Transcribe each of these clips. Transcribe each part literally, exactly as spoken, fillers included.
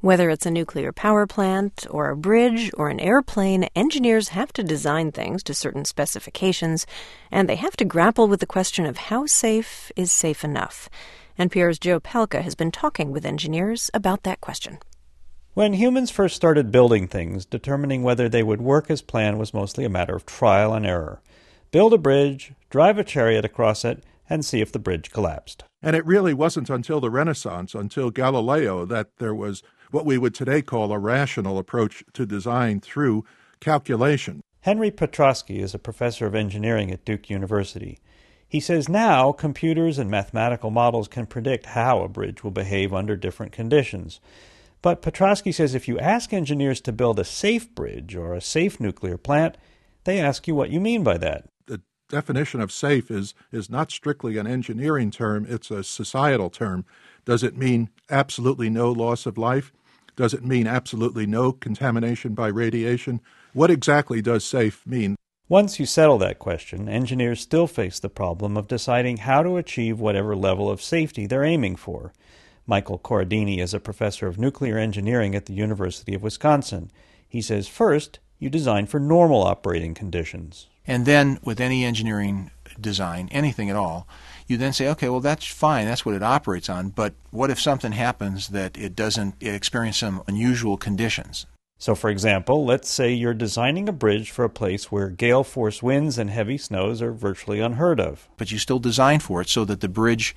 Whether it's a nuclear power plant or a bridge or an airplane, engineers have to design things to certain specifications, and they have to grapple with the question of how safe is safe enough. N P R's Joe Palca has been talking with engineers about that question. When humans first started building things, determining whether they would work as planned was mostly a matter of trial and error. Build a bridge, drive a chariot across it, and see if the bridge collapsed. And it really wasn't until the Renaissance, until Galileo, that there was what we would today call a rational approach to design through calculation. Henry Petrosky is a professor of engineering at Duke University. He says now computers and mathematical models can predict how a bridge will behave under different conditions. But Petrosky says if you ask engineers to build a safe bridge or a safe nuclear plant, they ask you what you mean by that. The definition of safe is, is not strictly an engineering term, it's a societal term. Does it mean absolutely no loss of life? Does it mean absolutely no contamination by radiation? What exactly does safe mean? Once you settle that question, engineers still face the problem of deciding how to achieve whatever level of safety they're aiming for. Michael Corradini is a professor of nuclear engineering at the University of Wisconsin. He says first, you design for normal operating conditions. And then with any engineering design, anything at all, you then say, okay, well, that's fine, that's what it operates on, but what if something happens that it doesn't it experience some unusual conditions? So, for example, let's say you're designing a bridge for a place where gale force winds and heavy snows are virtually unheard of. But you still design for it so that the bridge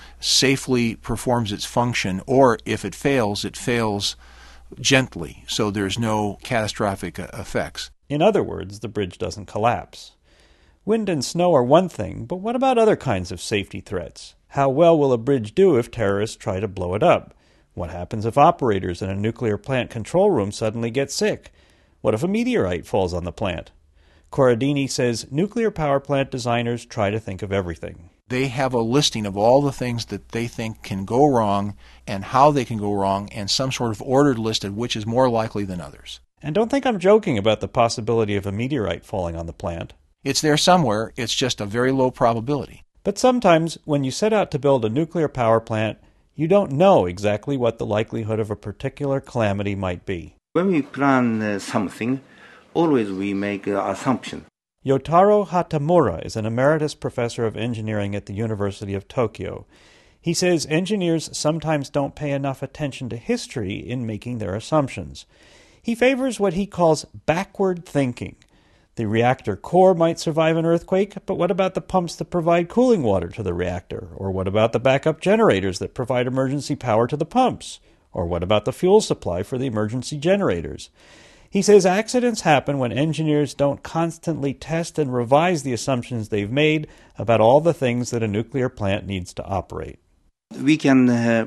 safely performs its function, or if it fails, it fails gently, so there's no catastrophic effects. In other words, the bridge doesn't collapse. Wind and snow are one thing, but what about other kinds of safety threats? How well will a bridge do if terrorists try to blow it up? What happens if operators in a nuclear plant control room suddenly get sick? What if a meteorite falls on the plant? Corradini says nuclear power plant designers try to think of everything. They have a listing of all the things that they think can go wrong and how they can go wrong, and some sort of ordered list of which is more likely than others. And don't think I'm joking about the possibility of a meteorite falling on the plant. It's there somewhere, it's just a very low probability. But sometimes, when you set out to build a nuclear power plant, you don't know exactly what the likelihood of a particular calamity might be. When we plan uh, something, always we make an assumption. Yotaro Hatamura is an emeritus professor of engineering at the University of Tokyo. He says engineers sometimes don't pay enough attention to history in making their assumptions. He favors what he calls backward thinking. The reactor core might survive an earthquake, but what about the pumps that provide cooling water to the reactor? Or what about the backup generators that provide emergency power to the pumps? Or what about the fuel supply for the emergency generators? He says accidents happen when engineers don't constantly test and revise the assumptions they've made about all the things that a nuclear plant needs to operate. We can uh,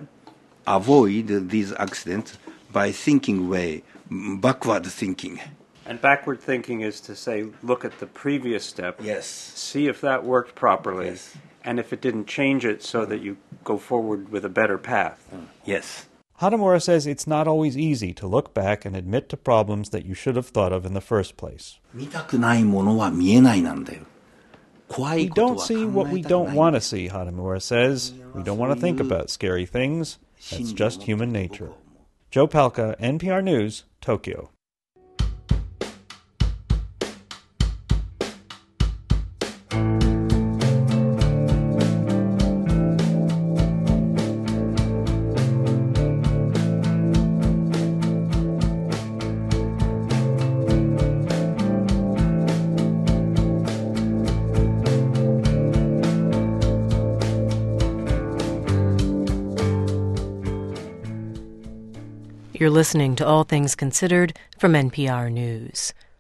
avoid these accidents by thinking way, backward thinking. And backward thinking is to say, look at the previous step, yes, see if that worked properly, yes, and if it didn't change it so that you go forward with a better path. Mm. Yes. Hatamura says it's not always easy to look back and admit to problems that you should have thought of in the first place. We don't see what we don't want to see, Hatamura says. We don't want to think about scary things. That's just human nature. Joe Palca, N P R News, Tokyo. You're listening to All Things Considered from N P R News.